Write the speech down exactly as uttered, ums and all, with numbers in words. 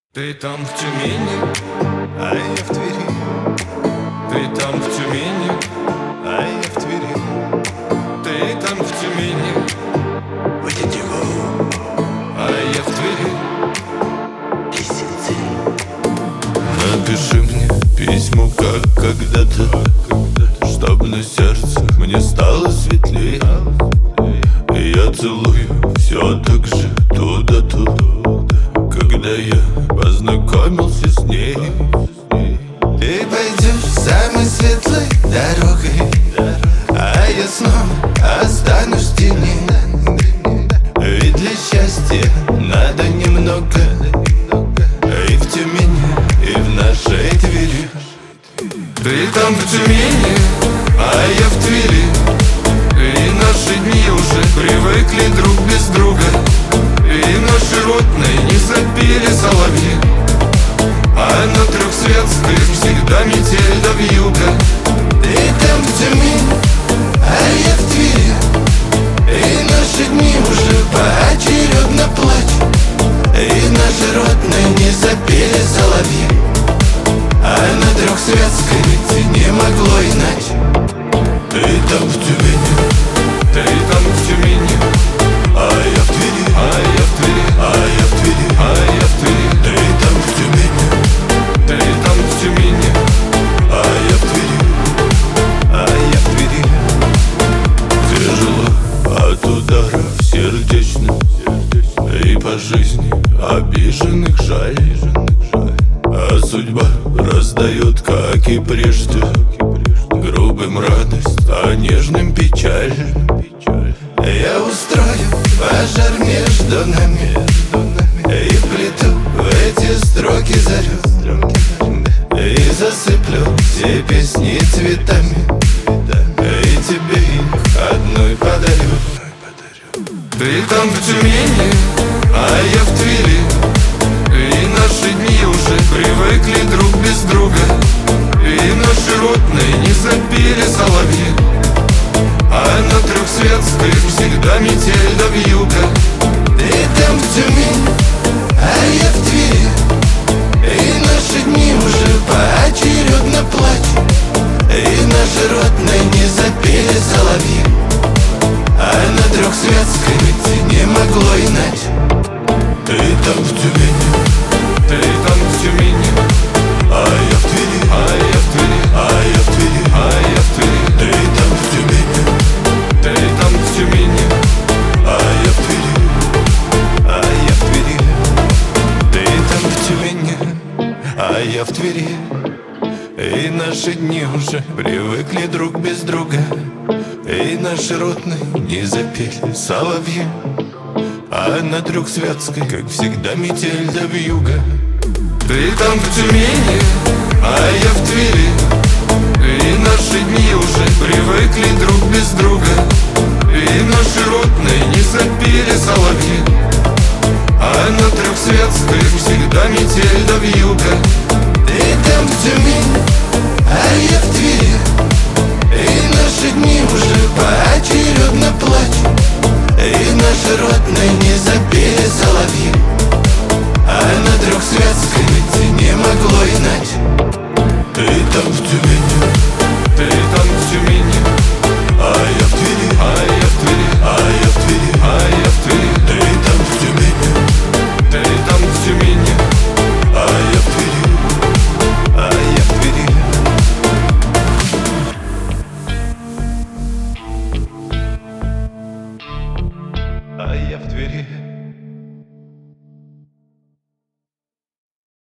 Ты там в Тюмени, а я в Твери. Ты там в Тюмени, а я в Твери. Ты там в Тюмени, а я в Твери. Напиши мне письмо, как когда-то, чтоб на сердце мне стало светлее. И я целую все так же туда-туда, когда я познакомился с ней. Ты пойдешь самой светлой дорогой, а я снова останусь в тени. Ведь для счастья надо немного, и в Тюмени, и в нашей Твери. Ты там в Тюмени, а я в Твери. И наши дни уже привыкли друг без друга, и наши родные не запели соловьи. А на Трехсветской всегда метель да вьюга. Ты там в Тюмени, а я в Твери. И наши дни уже поочередно плачут, и наши родные не запели соловьи. А на Трехсветской ведь не могло иначе. Ты там в Тюмени, ты там в Тюмени, а я в Твери, а я в Твери, а я в Твери, а я в Твери. Ты там в Тюмени, ты там в Тюмени, а я в Твери, а я в Твери. Тяжело от ударов сердечных, и по жизни обиженных жаль. А судьба раздает, как и прежде, грубым радость, а нежным печаль. Я устрою пожар между нами и плету в эти строки зарю, и засыплю все песни цветами, и тебе их одной подарю. Ты там в Тюмени, а я в Твери. И наши дни уже привыкли друг без друга, и наши родные не запели соловьи. А на Трехсветской всегда метель да вьюга. Ты там в Тюмени, а я в Твери. И наши дни уже поочередно плачут, и наши родные не запели соловьи. А на Трехсветской ведь не могло иначе. Ты там в Тюмени, ты там в Тюмени, а я в Твери, а я в Твери, а я в Твери, а я в Твери. Ты там в Тюмени, ты там в Тюмени, а я в Твери, а я в Твери. Ты там в Тюмени, а я в Твери. И наши дни уже привыкли друг без друга, и наши родные не запели соловьи. А на Трехсветской, как всегда, метель да вьюга. Ты там в Тюмени, а я в Твери. И наши дни уже привыкли друг без друга, и наши родные не запели соловьи. А на Трехсветской всегда метель да вьюга. Ты там в Тюмени, а я в Твери. И наши дни уже поочередно плачут, и наши родные не запели соловьи. А на Трехсветской ведь не могло иначе. Ты там в Тюмени, ты там в Тюмени, а я в Твери, а я в Твери, а я в Твери, а я в Твери. Ты там в Тюмени, ты там в Тюмени, а я в Твери, а я в Твери. А я в Твери.